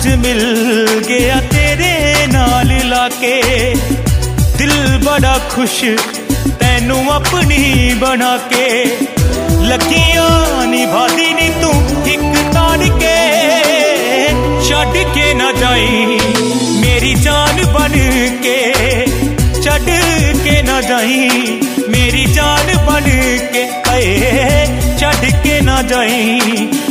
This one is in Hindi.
आज मिल गया तेरे नाल लाके, दिल बड़ा खुश तैनू अपनी बना के। लगियां निभादी नी तू एक ताड़ के, छड़ के ना जाई मेरी जान बन के, छड़ के ना जाई मेरी जान बन के, छड़ के ना जाई